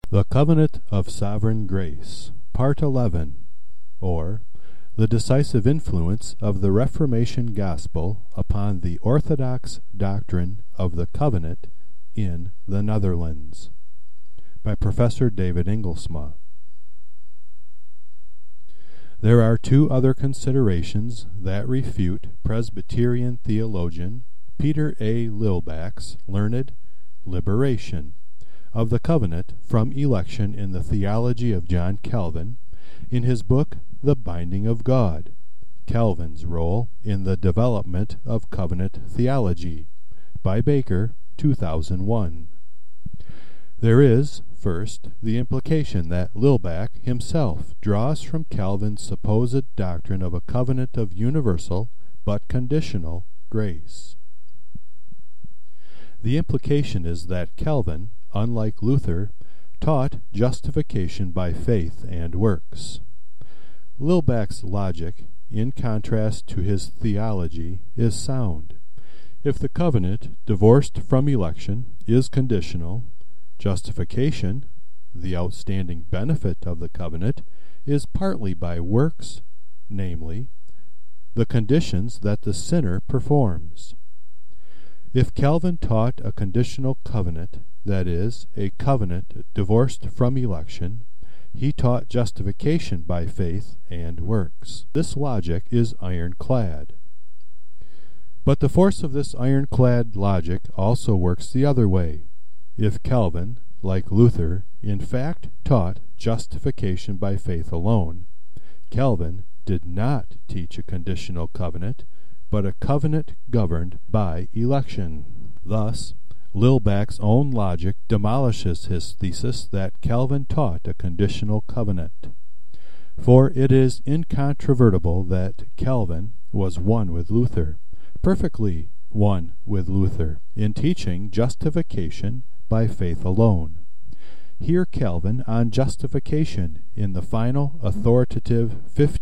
The Covenant of Sovereign Grace, Part 11, or The Decisive Influence of the Reformation Gospel upon the Orthodox Doctrine of the Covenant in the Netherlands, by Professor David Inglesma. There are two other considerations that refute Presbyterian theologian Peter A. Lilback's learned liberation of the covenant from election in the theology of John Calvin in his book The Binding of God, Calvin's Role in the Development of Covenant Theology, by Baker, 2001. There is, first, the implication that Lilback himself draws from Calvin's supposed doctrine of a covenant of universal but conditional grace. The implication is that Calvin, unlike Luther, taught justification by faith and works. Lilback's logic, in contrast to his theology, is sound. If the covenant, divorced from election, is conditional, justification, the outstanding benefit of the covenant, is partly by works, namely, the conditions that the sinner performs. If Calvin taught a conditional covenant, that is, a covenant divorced from election, he taught justification by faith and works. This logic is ironclad. But the force of this ironclad logic also works the other way. If Calvin, like Luther, in fact taught justification by faith alone, Calvin did not teach a conditional covenant, but a covenant governed by election. Thus, Lilback's own logic demolishes his thesis that Calvin taught a conditional covenant. For it is incontrovertible that Calvin was one with Luther, perfectly one with Luther, in teaching justification by faith alone. Hear Calvin on justification in the final authoritative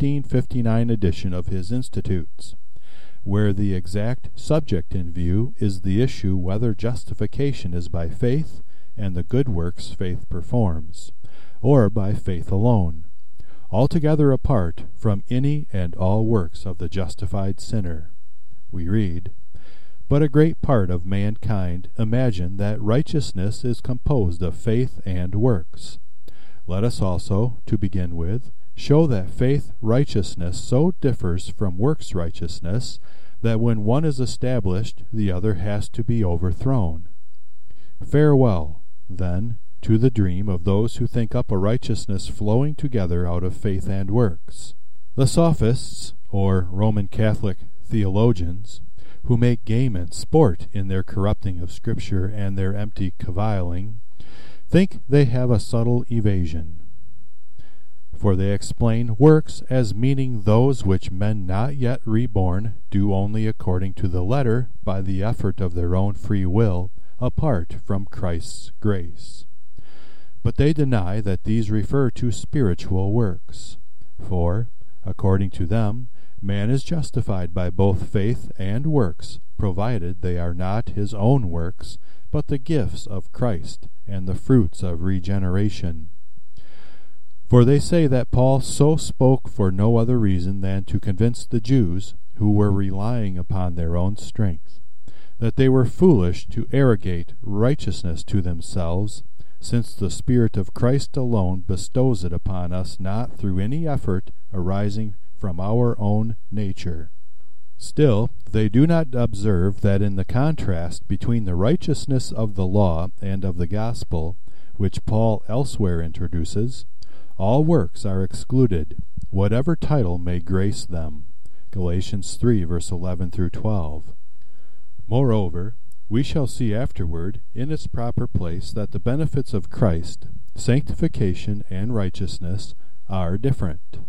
1559 edition of his Institutes, where the exact subject in view is the issue whether justification is by faith and the good works faith performs, or by faith alone, altogether apart from any and all works of the justified sinner. We read, "But a great part of mankind imagine that righteousness is composed of faith and works. Let us also, to begin with, show that faith righteousness so differs from works righteousness that when one is established, the other has to be overthrown. Farewell, then, to the dream of those who think up a righteousness flowing together out of faith and works. The sophists, or Roman Catholic theologians, who make game and sport in their corrupting of Scripture and their empty caviling, think they have a subtle evasion. For they explain works as meaning those which men not yet reborn do only according to the letter by the effort of their own free will, apart from Christ's grace. But they deny that these refer to spiritual works. For, according to them, man is justified by both faith and works, provided they are not his own works, but the gifts of Christ and the fruits of regeneration. For they say that Paul so spoke for no other reason than to convince the Jews, who were relying upon their own strength, that they were foolish to arrogate righteousness to themselves, since the Spirit of Christ alone bestows it upon us not through any effort arising from our own nature. Still, they do not observe that in the contrast between the righteousness of the law and of the gospel, which Paul elsewhere introduces, all works are excluded, whatever title may grace them. Galatians 3, verse 11 through 12. Moreover, we shall see afterward, in its proper place, that the benefits of Christ, sanctification and righteousness, are different.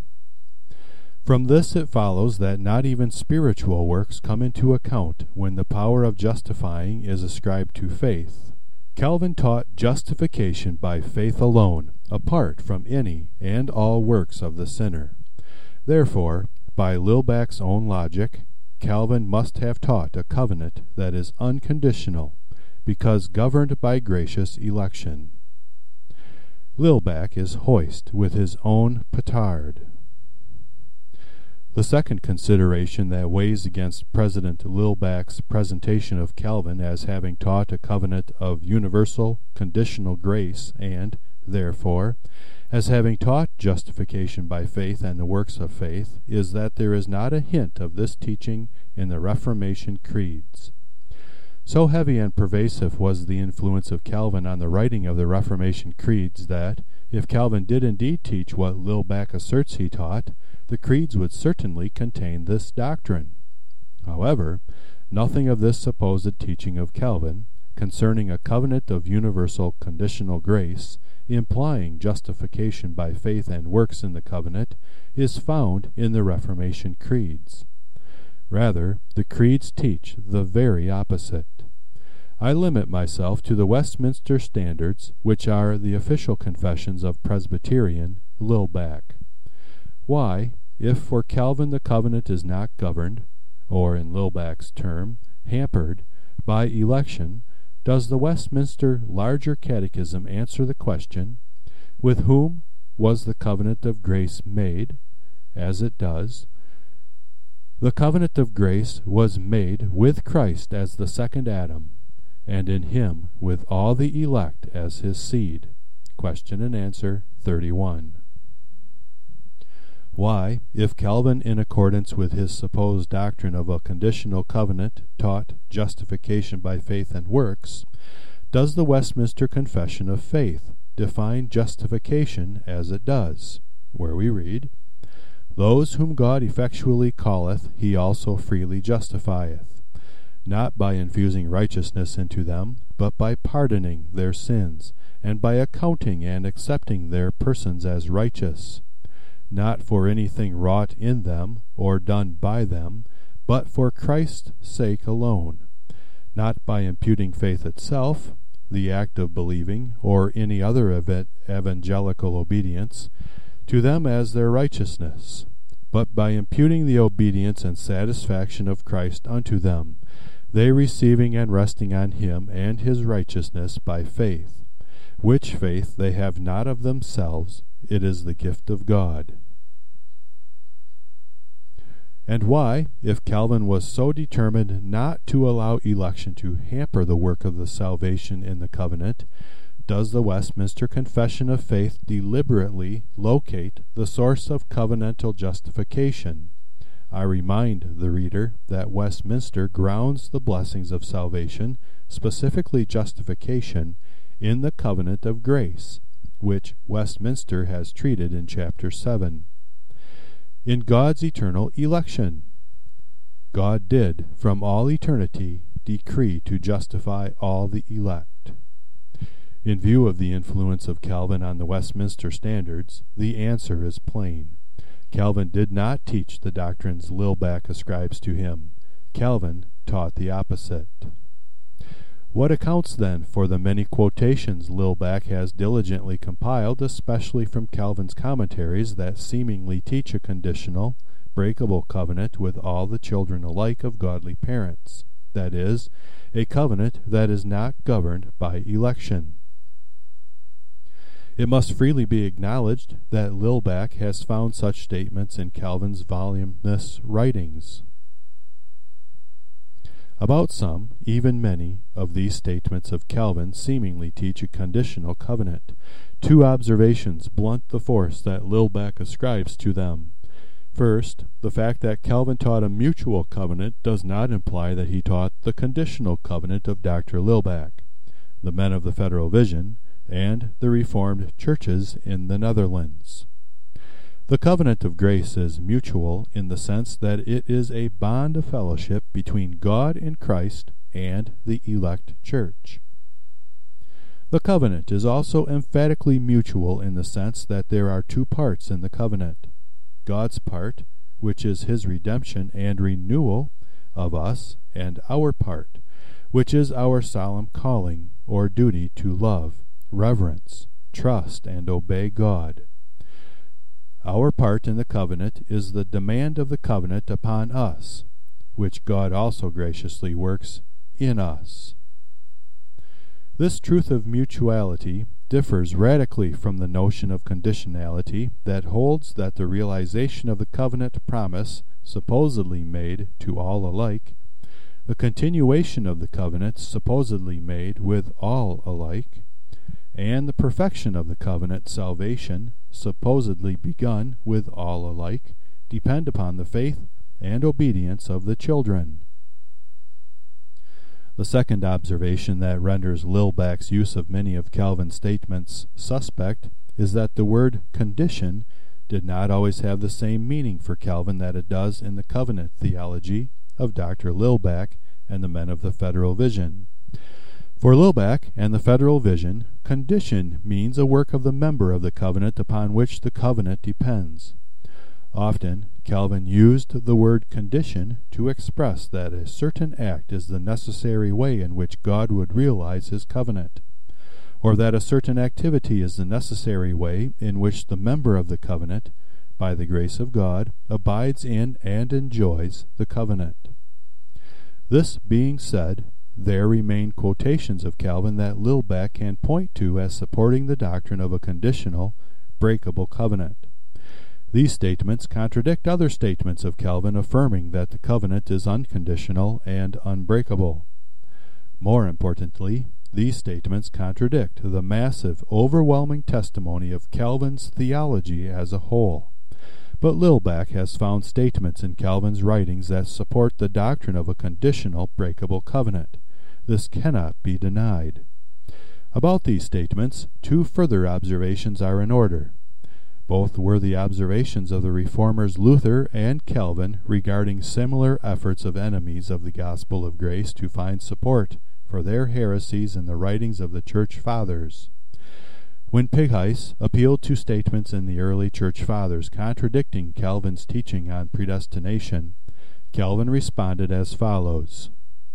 From this it follows that not even spiritual works come into account when the power of justifying is ascribed to faith. Calvin taught justification by faith alone, apart from any and all works of the sinner. Therefore, by Lilback's own logic, Calvin must have taught a covenant that is unconditional, because governed by gracious election. Lilbach is hoist with his own petard. The second consideration that weighs against President Lilbach's presentation of Calvin as having taught a covenant of universal conditional grace and, therefore, as having taught justification by faith and the works of faith is that there is not a hint of this teaching in the Reformation creeds. So heavy and pervasive was the influence of Calvin on the writing of the Reformation creeds that, if Calvin did indeed teach what Lilbach asserts he taught, the creeds would certainly contain this doctrine. However, nothing of this supposed teaching of Calvin, concerning a covenant of universal conditional grace, implying justification by faith and works in the covenant, is found in the Reformation creeds. Rather, the creeds teach the very opposite. I limit myself to the Westminster Standards, which are the official confessions of Presbyterian Lilbach. Why, if for Calvin the covenant is not governed, or in Lilbach's term, hampered, by election, does the Westminster Larger Catechism answer the question, with whom was the covenant of grace made, as it does? The covenant of grace was made with Christ as the second Adam, and in him with all the elect as his seed. Question and answer 31. Why, if Calvin, in accordance with his supposed doctrine of a conditional covenant, taught justification by faith and works, does the Westminster Confession of Faith define justification as it does, where we read, "Those whom God effectually calleth, he also freely justifieth, not by infusing righteousness into them, but by pardoning their sins, and by accounting and accepting their persons as righteous, not for anything wrought in them or done by them, but for Christ's sake alone, not by imputing faith itself, the act of believing, or any other evangelical obedience, to them as their righteousness, but by imputing the obedience and satisfaction of Christ unto them, they receiving and resting on him and his righteousness by faith, which faith they have not of themselves, it is the gift of God." And why, if Calvin was so determined not to allow election to hamper the work of the salvation in the covenant, does the Westminster Confession of Faith deliberately locate the source of covenantal justification? I remind the reader that Westminster grounds the blessings of salvation, specifically justification, in the covenant of grace, which Westminster has treated in Chapter 7. In God's eternal election, God did, from all eternity, decree to justify all the elect. In view of the influence of Calvin on the Westminster Standards, the answer is plain. Calvin did not teach the doctrines Lilbach ascribes to him. Calvin taught the opposite. What accounts, then, for the many quotations Lilbach has diligently compiled, especially from Calvin's commentaries, that seemingly teach a conditional, breakable covenant with all the children alike of godly parents, that is, a covenant that is not governed by election? It must freely be acknowledged that Lilbach has found such statements in Calvin's voluminous writings. About some, even many, of these statements of Calvin seemingly teach a conditional covenant. Two observations blunt the force that Lilbach ascribes to them. First, the fact that Calvin taught a mutual covenant does not imply that he taught the conditional covenant of Dr. Lilbach, the men of the Federal Vision, and the Reformed churches in the Netherlands. The covenant of grace is mutual in the sense that it is a bond of fellowship between God in Christ and the elect church. The covenant is also emphatically mutual in the sense that there are two parts in the covenant: God's part, which is his redemption and renewal of us, and our part, which is our solemn calling or duty to love, reverence, trust, and obey God. Our part in the covenant is the demand of the covenant upon us, which God also graciously works in us. This truth of mutuality differs radically from the notion of conditionality that holds that the realization of the covenant promise supposedly made to all alike, the continuation of the covenant supposedly made with all alike, and the perfection of the covenant salvation supposedly begun with all alike depend upon the faith and obedience of the children. The second observation that renders Lilbach's use of many of Calvin's statements suspect is that the word condition did not always have the same meaning for Calvin that it does in the covenant theology of Dr. Lilbach and the men of the Federal Vision. For Lilbach and the Federal Vision, condition means a work of the member of the covenant upon which the covenant depends. Often, Calvin used the word condition to express that a certain act is the necessary way in which God would realize his covenant, or that a certain activity is the necessary way in which the member of the covenant, by the grace of God, abides in and enjoys the covenant. This being said, there remain quotations of Calvin that Lilbach can point to as supporting the doctrine of a conditional, breakable covenant. These statements contradict other statements of Calvin affirming that the covenant is unconditional and unbreakable. More importantly, these statements contradict the massive, overwhelming testimony of Calvin's theology as a whole. But Lilbach has found statements in Calvin's writings that support the doctrine of a conditional, breakable covenant. This cannot be denied. About these statements, two further observations are in order. Both were the observations of the reformers Luther and Calvin regarding similar efforts of enemies of the gospel of grace to find support for their heresies in the writings of the Church Fathers. When Pigheis appealed to statements in the early Church Fathers contradicting Calvin's teaching on predestination, Calvin responded as follows: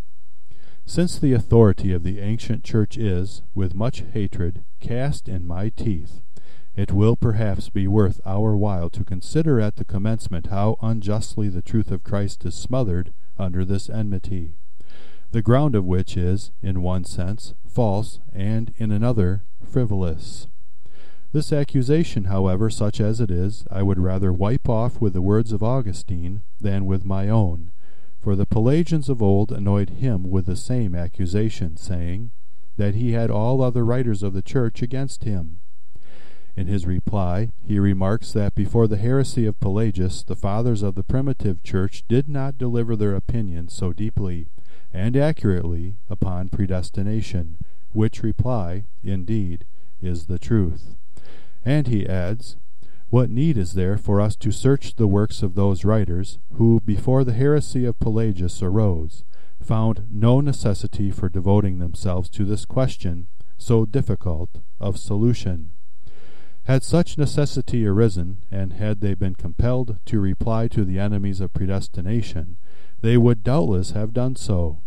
"Since the authority of the ancient Church is, with much hatred, cast in my teeth, it will perhaps be worth our while to consider at the commencement how unjustly the truth of Christ is smothered under this enmity, the ground of which is, in one sense, false, and in another, frivolous. This accusation, however, such as it is, I would rather wipe off with the words of Augustine than with my own, for the Pelagians of old annoyed him with the same accusation, saying that he had all other writers of the Church against him. In his reply, he remarks that before the heresy of Pelagius, the fathers of the primitive Church did not deliver their opinions so deeply and accurately upon predestination, which reply, indeed, is the truth." And he adds, "What need is there for us to search the works of those writers who, before the heresy of Pelagius arose, found no necessity for devoting themselves to this question so difficult of solution? Had such necessity arisen, and had they been compelled to reply to the enemies of predestination, they would doubtless have done so."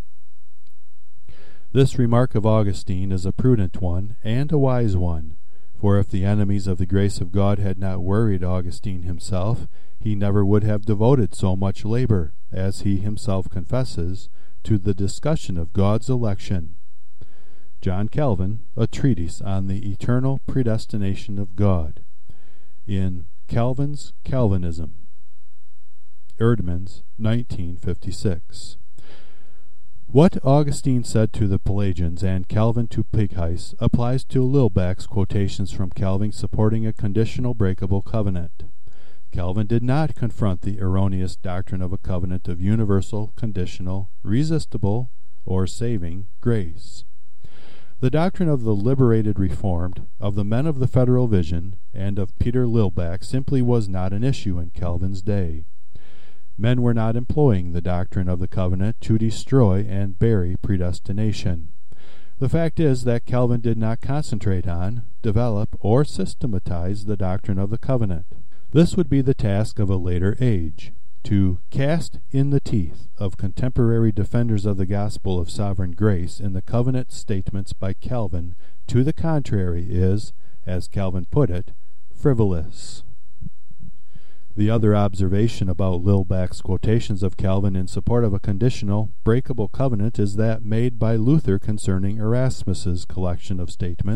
This remark of Augustine is a prudent one and a wise one, for if the enemies of the grace of God had not worried Augustine himself, he never would have devoted so much labor, as he himself confesses, to the discussion of God's election. John Calvin, A Treatise on the Eternal Predestination of God, in Calvin's Calvinism, Erdman's, 1956. What Augustine said to the Pelagians and Calvin to Pigheis applies to Lilbach's quotations from Calvin supporting a conditional breakable covenant. Calvin did not confront the erroneous doctrine of a covenant of universal, conditional, resistible, or saving grace. The doctrine of the liberated Reformed, of the men of the Federal Vision, and of Peter Lilbach simply was not an issue in Calvin's day. Men were not employing the doctrine of the covenant to destroy and bury predestination. The fact is that Calvin did not concentrate on, develop, or systematize the doctrine of the covenant. This would be the task of a later age. To cast in the teeth of contemporary defenders of the gospel of sovereign grace in the covenant statements by Calvin to the contrary is, as Calvin put it, frivolous. The other observation about Lilbach's quotations of Calvin in support of a conditional, breakable covenant is that made by Luther concerning Erasmus's collection of statements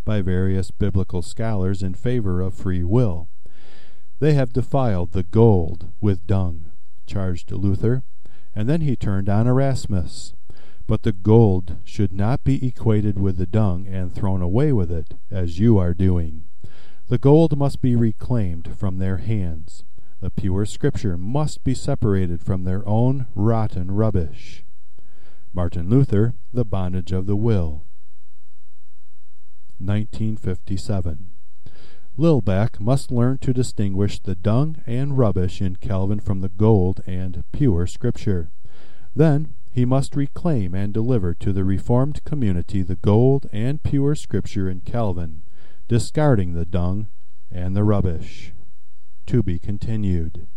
by various biblical scholars in favor of free will. They have defiled the gold with dung, charged Luther, and then he turned on Erasmus. But the gold should not be equated with the dung and thrown away with it, as you are doing. The gold must be reclaimed from their hands. The pure Scripture must be separated from their own rotten rubbish. Martin Luther, The Bondage of the Will. 1957. Lilbach must learn to distinguish the dung and rubbish in Calvin from the gold and pure Scripture. Then he must reclaim and deliver to the Reformed community the gold and pure Scripture in Calvin, discarding the dung and the rubbish. To be continued.